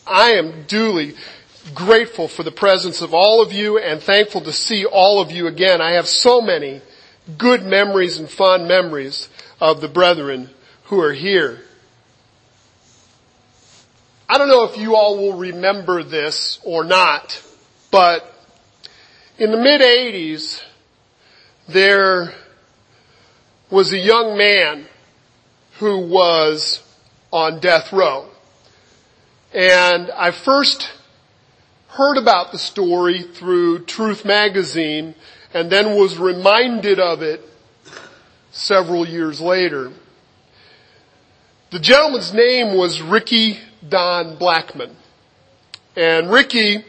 I am duly grateful for the presence of all of you and thankful to see all of you again. I have so many good memories and fond memories of the brethren who are here. I don't know if you all will remember this or not, but in the mid-'80s, there was a young man who was on death row. And I first heard about the story through Truth Magazine and then was reminded of it several years later. The gentleman's name was Ricky Don Blackman. And Ricky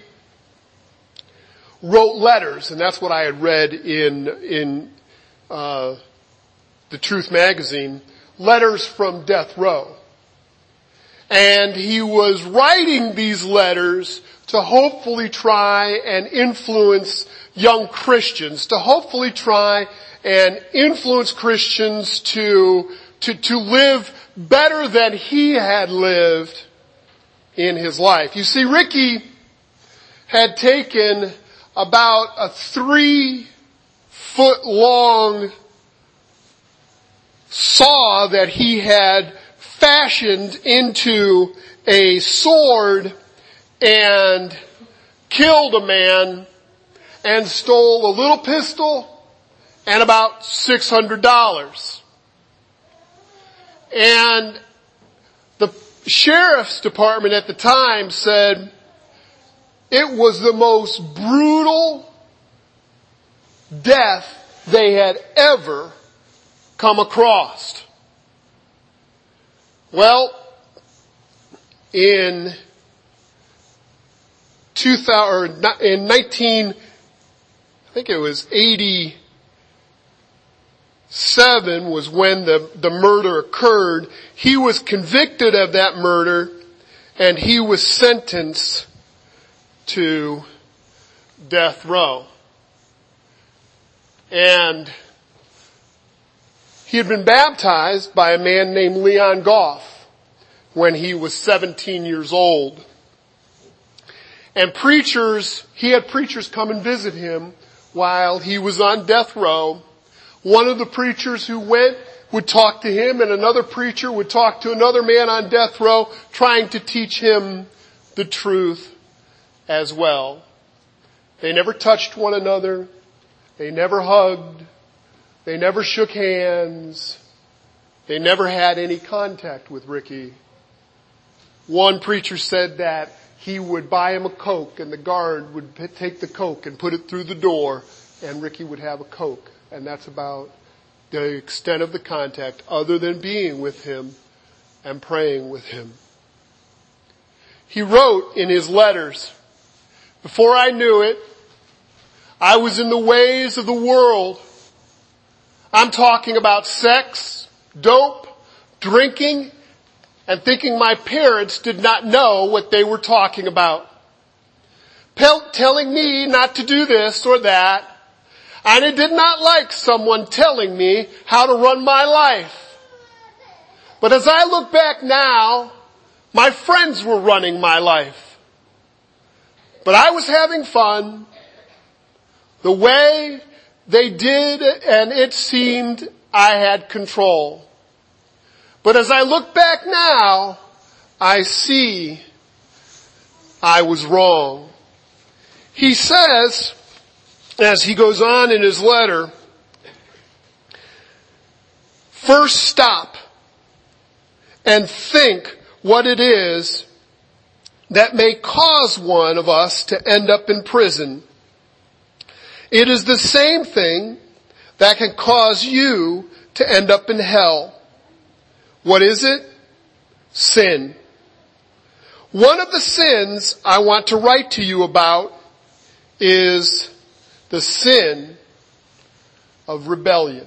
wrote letters, and that's what I had read in the Truth Magazine, letters from death row. And he was writing these letters to hopefully try and influence young Christians, to hopefully try and influence Christians to live better than he had lived in his life. You see, Ricky had taken about a 3-foot-long saw that he had fashioned into a sword and killed a man and stole a little pistol and about $600. And the sheriff's department at the time said it was the most brutal death they had ever come across. Well, in 1987 was when the murder occurred. He was convicted of that murder and he was sentenced to death row. And he had been baptized by a man named Leon Goff when he was 17 years old. And he had preachers come and visit him while he was on death row. One of the preachers who went would talk to him, and another preacher would talk to another man on death row, trying to teach him the truth as well. They never touched one another. They never hugged. They never shook hands. They never had any contact with Ricky. One preacher said that he would buy him a Coke and the guard would take the Coke and put it through the door and Ricky would have a Coke. And that's about the extent of the contact other than being with him and praying with him. He wrote in his letters, "Before I knew it, I was in the ways of the world. I'm talking about sex, dope, drinking, and thinking my parents did not know what they were talking about. Telling me not to do this or that. And I did not like someone telling me how to run my life. But as I look back now, my friends were running my life. But I was having fun the way they did, and it seemed I had control. But as I look back now, I see I was wrong." He says, as he goes on in his letter, "First stop and think what it is that may cause one of us to end up in prison. It is the same thing that can cause you to end up in hell. What is it? Sin. One of the sins I want to write to you about is the sin of rebellion."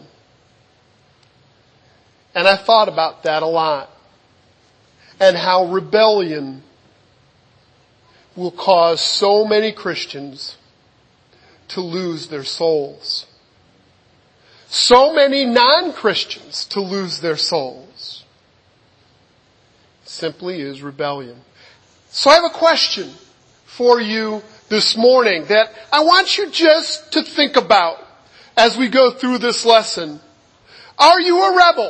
And I thought about that a lot. And how rebellion will cause so many Christians to lose their souls. So many non-Christians to lose their souls. Simply is rebellion. So I have a question for you this morning that I want you just to think about as we go through this lesson. Are you a rebel?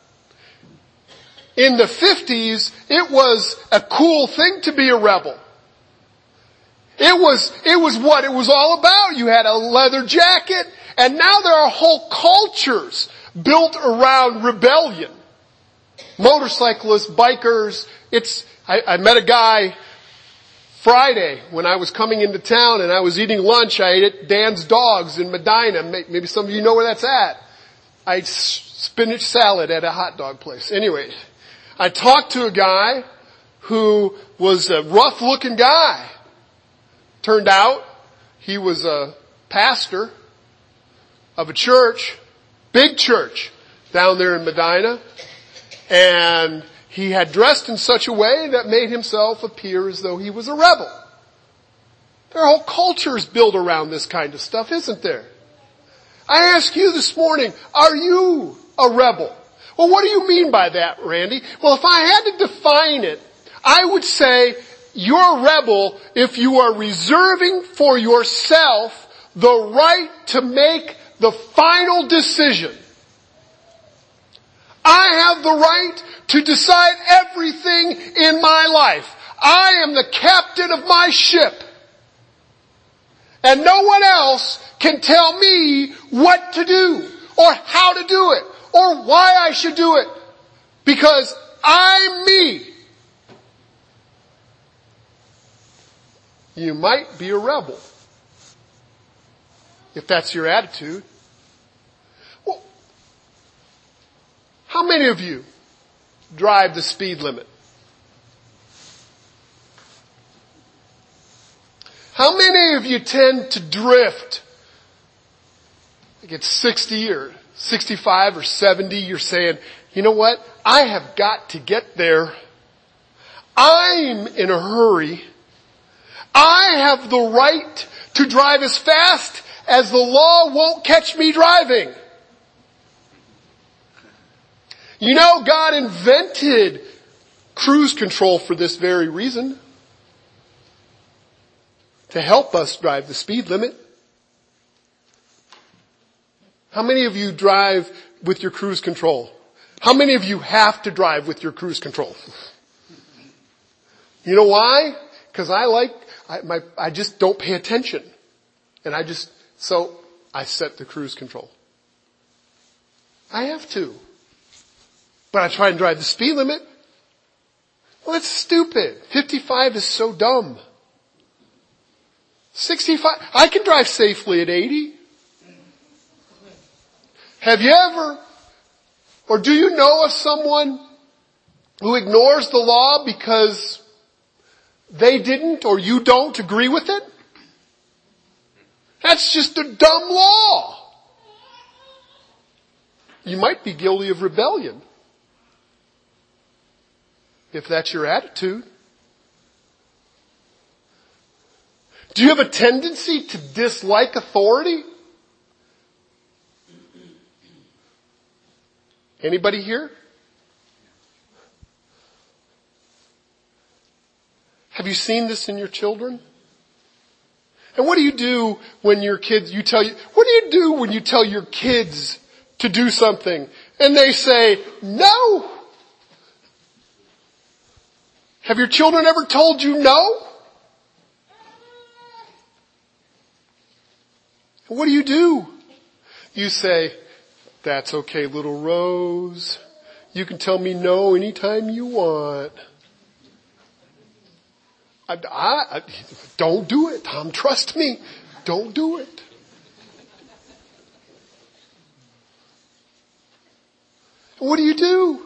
In the 50s, it was a cool thing to be a rebel. It was what it was all about. You had a leather jacket, and now there are whole cultures built around rebellion. Motorcyclists, bikers. I met a guy Friday when I was coming into town and I was eating lunch. I ate at Dan's Dogs in Medina. Maybe some of you know where that's at. I ate spinach salad at a hot dog place. Anyway, I talked to a guy who was a rough looking guy. Turned out he was a pastor of a church, big church down there in Medina. And he had dressed in such a way that made himself appear as though he was a rebel. There are whole cultures built around this kind of stuff, isn't there? I ask you this morning, are you a rebel? Well, what do you mean by that, Randy? Well, if I had to define it, I would say you're a rebel if you are reserving for yourself the right to make the final decision. I have the right to decide everything in my life. I am the captain of my ship. And no one else can tell me what to do, or how to do it, or why I should do it. Because I'm me. You might be a rebel, if that's your attitude. Well, how many of you drive the speed limit? How many of you tend to drift? Like it's 60 or 65 or 70, you're saying, you know what? I have got to get there. I'm in a hurry. I have the right to drive as fast as the law won't catch me driving. You know, God invented cruise control for this very reason. To help us drive the speed limit. How many of you drive with your cruise control? How many of you have to drive with your cruise control? You know why? Because I just don't pay attention. And so I set the cruise control. I have to. But I try and drive the speed limit. Well, it's stupid. 55 is so dumb. 65, I can drive safely at 80. Have you ever, or do you know of someone who ignores the law because they didn't or you don't agree with it? That's just a dumb law. You might be guilty of rebellion if that's your attitude. Do you have a tendency to dislike authority? Anybody here? Have you seen this in your children? And what do you do when your kids, what do you do when you tell your kids to do something and they say, no? Have your children ever told you no? What do? You say, that's okay, little Rose. You can tell me no anytime you want. Don't do it, Tom. Trust me. Don't do it. What do?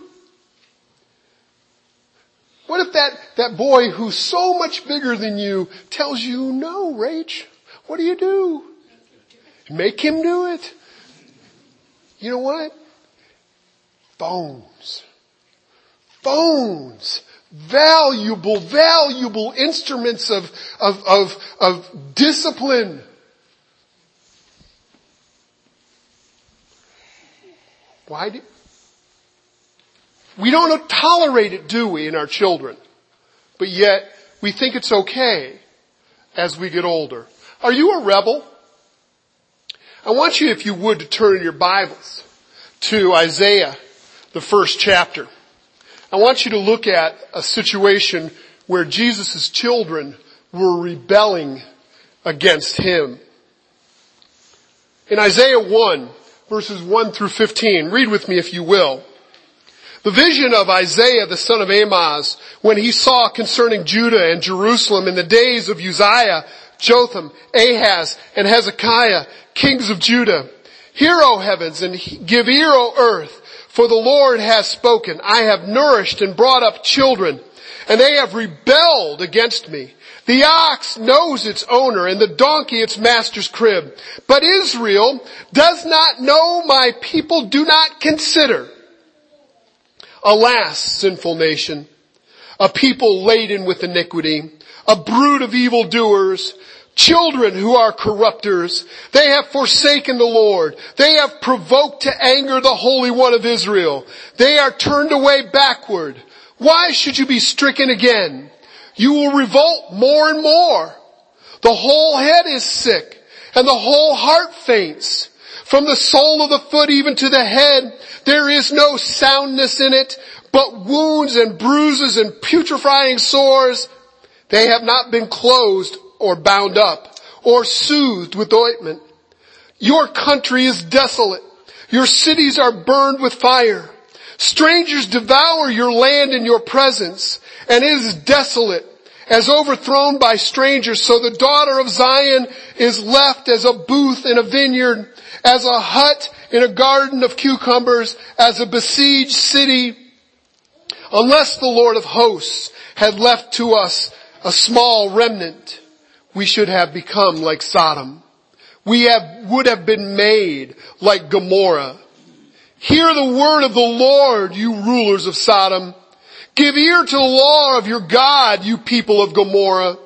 What if that boy who's so much bigger than you tells you no, Rach? What do? Make him do it. You know what? Phones. Valuable instruments of discipline. We don't tolerate it, do we, in our children? But yet, we think it's okay as we get older. Are you a rebel? I want you, if you would, to turn your Bibles to Isaiah, the first chapter. I want you to look at a situation where Jesus' children were rebelling against him. In Isaiah 1, verses 1 through 15, read with me if you will. The vision of Isaiah, the son of Amoz, when he saw concerning Judah and Jerusalem in the days of Uzziah, Jotham, Ahaz, and Hezekiah, kings of Judah. Hear, O heavens, and give ear, O earth, for the Lord has spoken. I have nourished and brought up children, and they have rebelled against me. The ox knows its owner, and the donkey its master's crib. But Israel does not know, my people do not consider. Alas, sinful nation, a people laden with iniquity, a brood of evildoers, children who are corrupters. They have forsaken the Lord. They have provoked to anger the Holy One of Israel. They are turned away backward. Why should you be stricken again? You will revolt more and more. The whole head is sick, and the whole heart faints. From the sole of the foot even to the head, there is no soundness in it, but wounds and bruises and putrefying sores. They have not been closed or bound up or soothed with ointment. Your country is desolate. Your cities are burned with fire. Strangers devour your land in your presence, and it is desolate, as overthrown by strangers. So the daughter of Zion is left as a booth in a vineyard, as a hut in a garden of cucumbers, as a besieged city. Unless the Lord of hosts had left to us a small remnant, we should have become like Sodom. Would have been made like Gomorrah. Hear the word of the Lord, you rulers of Sodom. Give ear to the law of your God, you people of Gomorrah.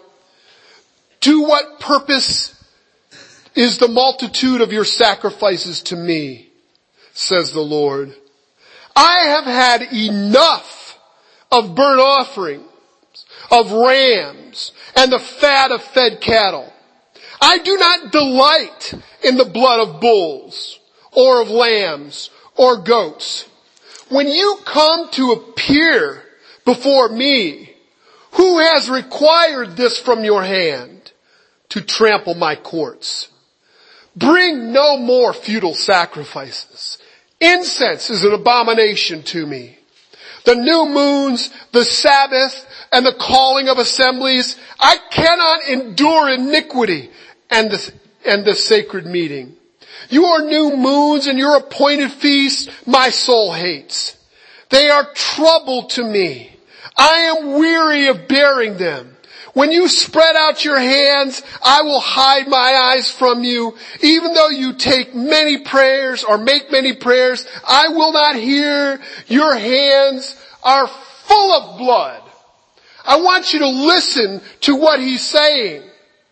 To what purpose is the multitude of your sacrifices to me, says the Lord. I have had enough of burnt offerings, of rams, and the fat of fed cattle. I do not delight in the blood of bulls, or of lambs, or goats. When you come to appear before me, who has required this from your hand to trample my courts? Bring no more futile sacrifices. Incense is an abomination to me. The new moons, the Sabbath, and the calling of assemblies, I cannot endure iniquity and the sacred meeting. Your new moons and your appointed feasts, my soul hates. They are trouble to me. I am weary of bearing them. When you spread out your hands, I will hide my eyes from you. Even though you take many prayers or make many prayers, I will not hear. Your hands are full of blood. I want you to listen to what he's saying.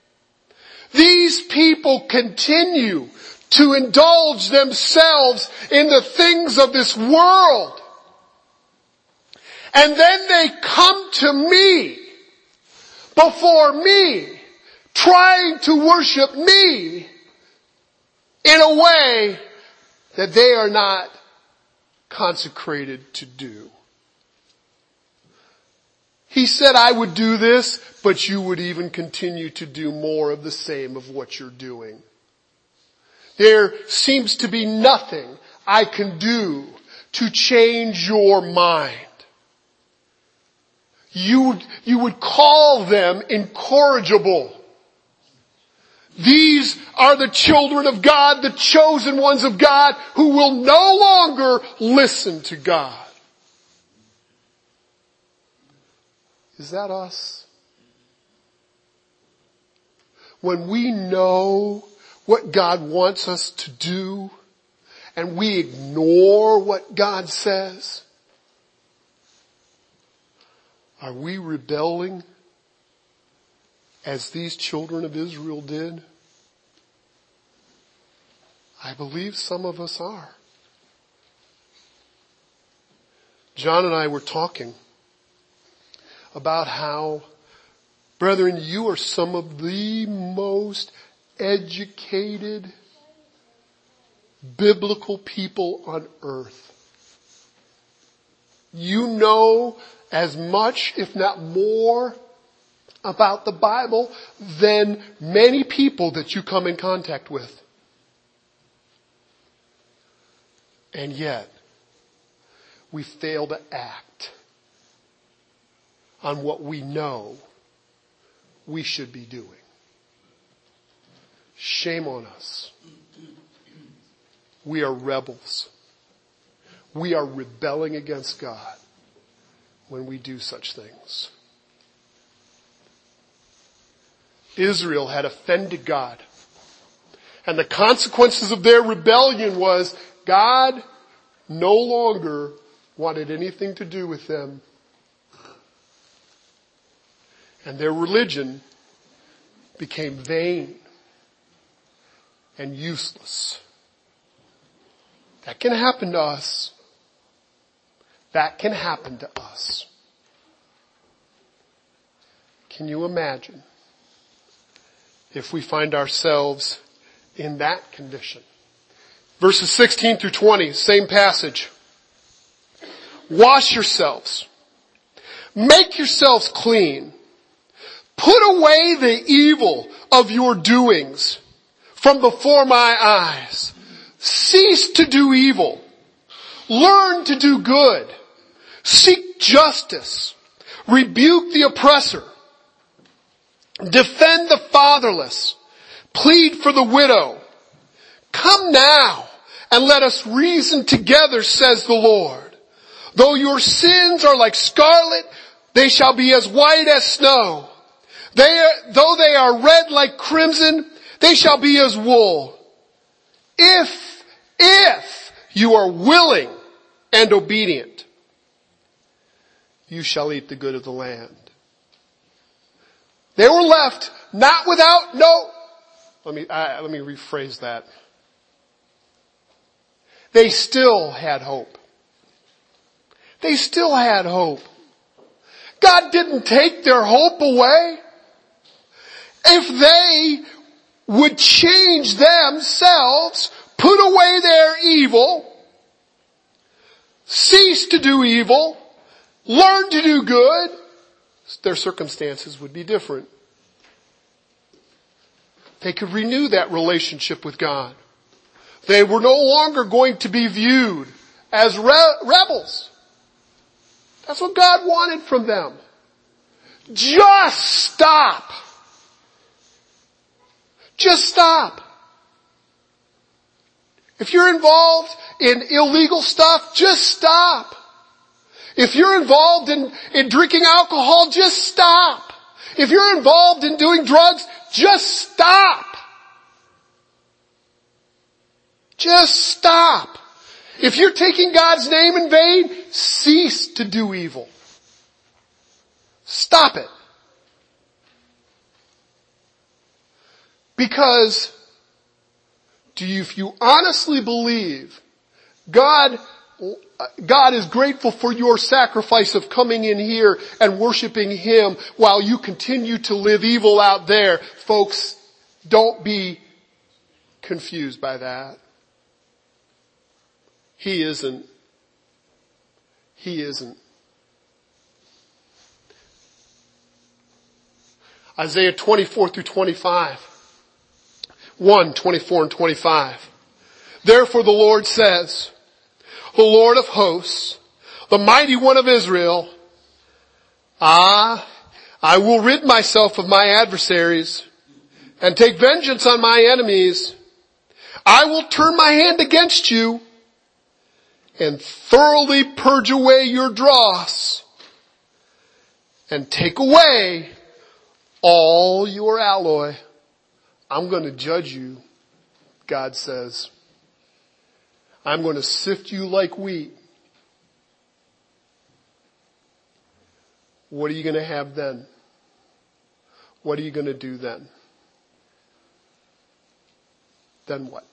These people continue to indulge themselves in the things of this world. And then they come to me, before me, trying to worship me in a way that they are not consecrated to do. He said, I would do this, but you would even continue to do more of the same of what you're doing. There seems to be nothing I can do to change your mind. You would call them incorrigible. These are the children of God, the chosen ones of God, who will no longer listen to God. Is that us? When we know what God wants us to do and we ignore what God says, are we rebelling as these children of Israel did? I believe some of us are. John and I were talking about how Brethren, you are some of the most educated biblical people on earth. You know as much, if not more, about the Bible than many people that you come in contact with. And yet, we fail to act on what we know we should be doing. Shame on us. We are rebels. We are rebelling against God when we do such things. Israel had offended God. And the consequences of their rebellion was God no longer wanted anything to do with them. And their religion became vain and useless. That can happen to us. That can happen to us. Can you imagine if we find ourselves in that condition? Verses 16 through 20, same passage. Wash yourselves. Make yourselves clean. Put away the evil of your doings from before my eyes. Cease to do evil. Learn to do good. Seek justice. Rebuke the oppressor. Defend the fatherless. Plead for the widow. Come now and let us reason together, says the Lord. Though your sins are like scarlet, they shall be as white as snow. Though they are red like crimson, they shall be as wool. If you are willing and obedient, you shall eat the good of the land. They were left not without let me rephrase that. They still had hope. They still had hope. God didn't take their hope away. If they would change themselves, put away their evil, cease to do evil, learn to do good, their circumstances would be different. They could renew that relationship with God. They were no longer going to be viewed as rebels. That's what God wanted from them. Just stop. Just stop. If you're involved in illegal stuff, just stop. If you're involved in drinking alcohol, just stop. If you're involved in doing drugs, just stop. Just stop. If you're taking God's name in vain, cease to do evil. Stop it. Because if you honestly believe God is grateful for your sacrifice of coming in here and worshiping Him while you continue to live evil out there, folks, don't be confused by that. He isn't. He isn't. Isaiah 24 through 25. 24 and 25. Therefore the Lord says, the Lord of hosts, the mighty one of Israel, I will rid myself of my adversaries and take vengeance on my enemies. I will turn my hand against you and thoroughly purge away your dross and take away all your alloy. I'm going to judge you, God says. I'm going to sift you like wheat. What are you going to have then? What are you going to do then? Then what?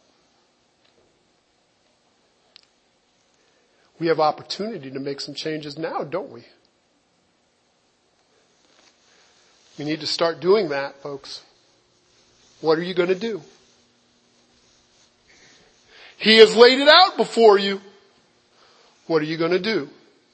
We have opportunity to make some changes now, don't we? You need to start doing that, folks. What are you going to do? He has laid it out before you. What are you going to do?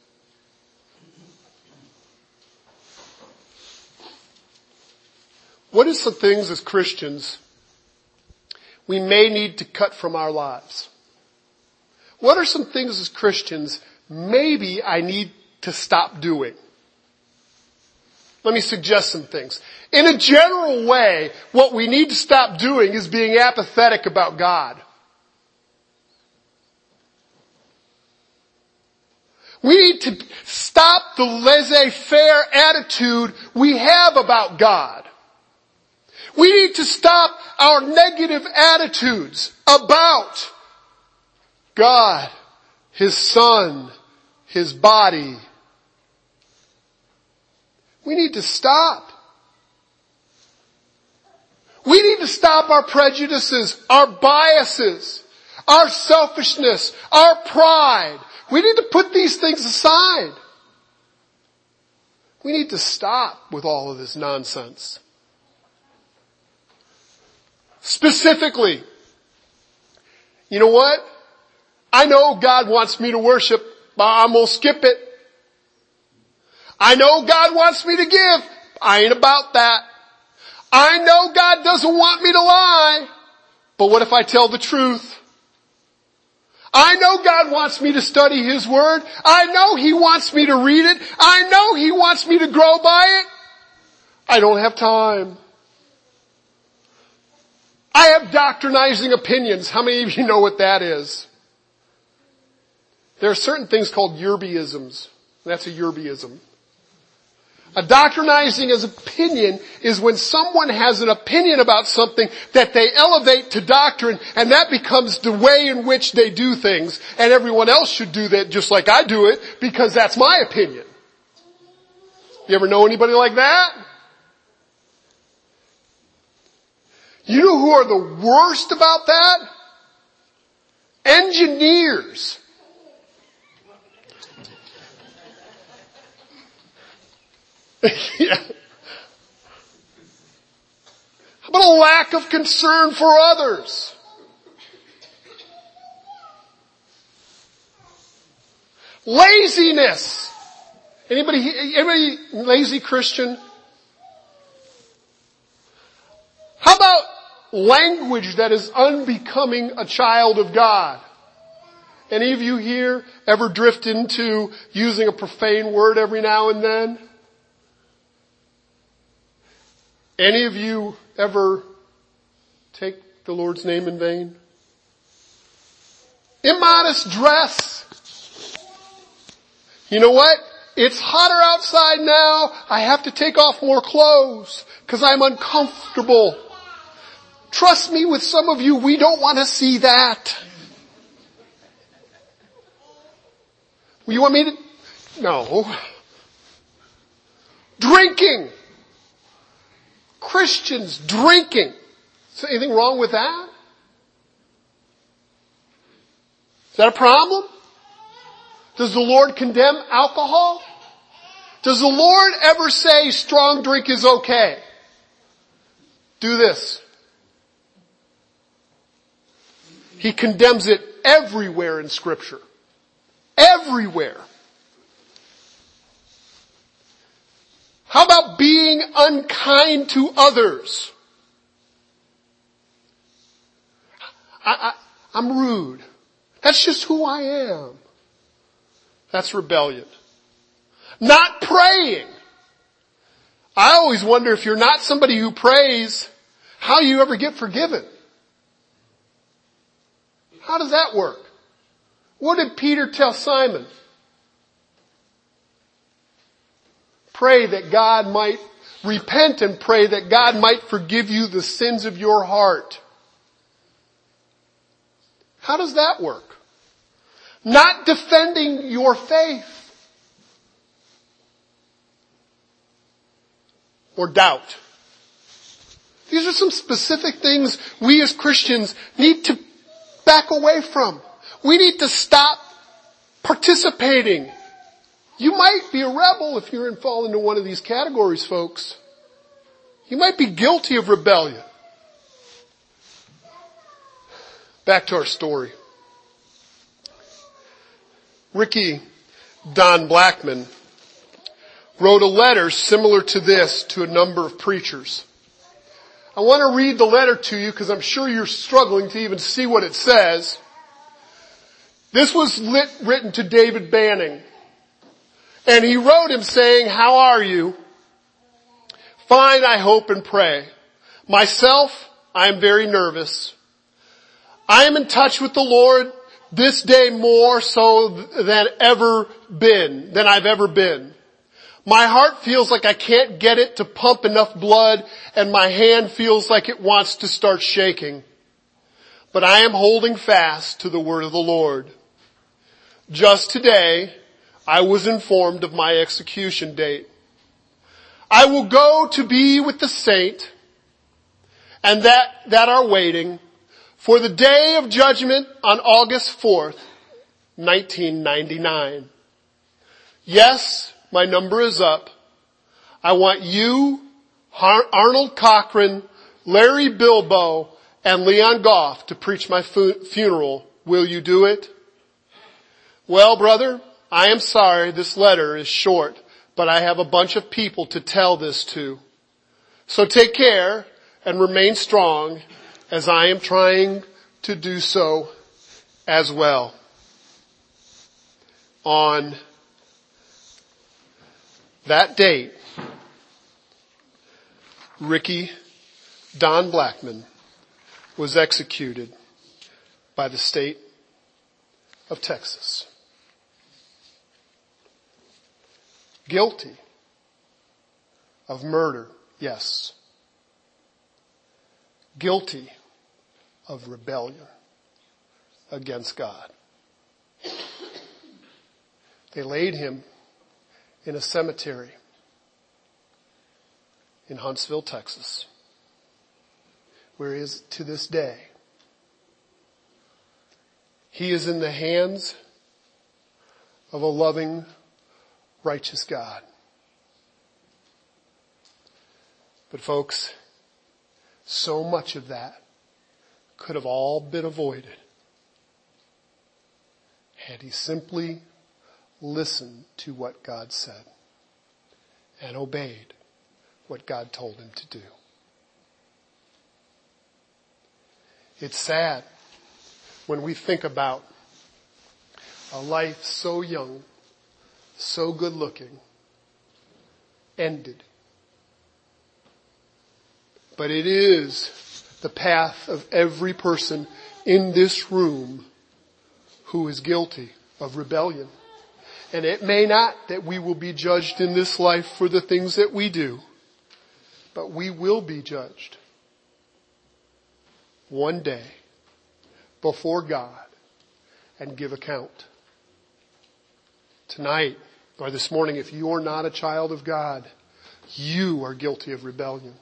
What are some things as Christians we may need to cut from our lives? What are some things as Christians maybe I need to stop doing? Let me suggest some things. In a general way, what we need to stop doing is being apathetic about God. We need to stop the laissez-faire attitude we have about God. We need to stop our negative attitudes about God, His Son, His body. We need to stop. We need to stop our prejudices, our biases, our selfishness, our pride. We need to put these things aside. We need to stop with all of this nonsense. Specifically, you know what? I know God wants me to worship, but I'm going to skip it. I know God wants me to give. I ain't about that. I know God doesn't want me to lie, but what if I tell the truth? I know God wants me to study His Word. I know He wants me to read it. I know He wants me to grow by it. I don't have time. I have doctrinizing opinions. How many of you know what that is? There are certain things called Yerbyisms. That's a Yerbyism. A doctrinizing opinion is when someone has an opinion about something that they elevate to doctrine, and that becomes the way in which they do things, and everyone else should do that just like I do it because that's my opinion. You ever know anybody like that? You know who are the worst about that? Engineers. Yeah. How about a lack of concern for others? Laziness. Anybody lazy Christian? How about language that is unbecoming a child of God? Any of you here ever drift into using a profane word every now and then? Any of you ever take the Lord's name in vain? Immodest dress. You know what? It's hotter outside now. I have to take off more clothes because I'm uncomfortable. Trust me, with some of you, we don't want to see that. You want me to? No. Drinking. Christians drinking. Is there anything wrong with that? Is that a problem? Does the Lord condemn alcohol? Does the Lord ever say strong drink is okay? Do this. He condemns it everywhere in Scripture. Everywhere. How about being unkind to others? I'm rude. That's just who I am. That's rebellion. Not praying. I always wonder if you're not somebody who prays, how you ever get forgiven. How does that work? What did Peter tell Simon? Pray that God might repent and pray that God might forgive you the sins of your heart. How does that work? Not defending your faith. Or doubt. These are some specific things we as Christians need to back away from. We need to stop participating. You might be a rebel if you fall into one of these categories, folks. You might be guilty of rebellion. Back to our story. Ricky Don Blackman wrote a letter similar to this to a number of preachers. I want to read the letter to you because I'm sure you're struggling to even see what it says. This was written to David Banning. And he wrote him saying, "How are you? Fine, I hope and pray. Myself, I am very nervous. I am in touch with the Lord this day more so than I've ever been. My heart feels like I can't get it to pump enough blood, and my hand feels like it wants to start shaking. But I am holding fast to the word of the Lord. Just today, I was informed of my execution date. I will go to be with the saint and that are waiting for the day of judgment on August 4th, 1999. Yes, my number is up. I want you, Arnold Cochran, Larry Bilbo, and Leon Goff to preach my funeral. Will you do it? Well, brother, I am sorry this letter is short, but I have a bunch of people to tell this to. So take care and remain strong as I am trying to do so as well." On that date, Ricky Don Blackman was executed by the state of Texas. Guilty of murder, yes. Guilty of rebellion against God. They laid him in a cemetery in Huntsville, Texas, where he is to this day. He is in the hands of a loving, righteous God. But folks, so much of that could have all been avoided had he simply listened to what God said and obeyed what God told him to do. It's sad when we think about a life so young, so good looking, ended. But it is the path of every person in this room who is guilty of rebellion. And it may not that we will be judged in this life for the things that we do, but we will be judged one day before God and give account. Tonight or this morning, if you are not a child of God, you are guilty of rebellion.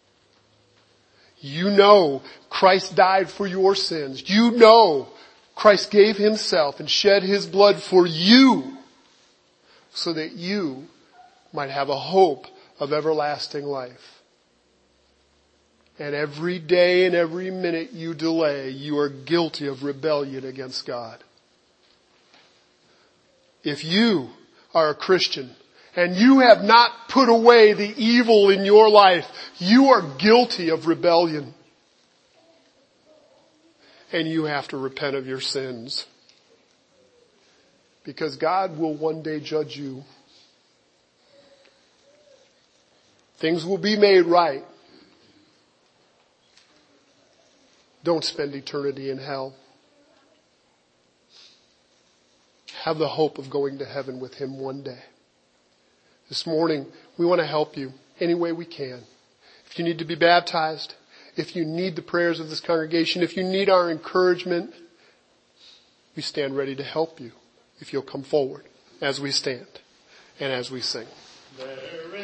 You know Christ died for your sins. You know Christ gave himself and shed his blood for you so that you might have a hope of everlasting life. And every day and every minute you delay, you are guilty of rebellion against God. If you are a Christian and you have not put away the evil in your life, you are guilty of rebellion. And you have to repent of your sins. Because God will one day judge you. Things will be made right. Don't spend eternity in hell. Have the hope of going to heaven with him one day. This morning, we want to help you any way we can. If you need to be baptized, if you need the prayers of this congregation, if you need our encouragement, we stand ready to help you if you'll come forward as we stand and as we sing. There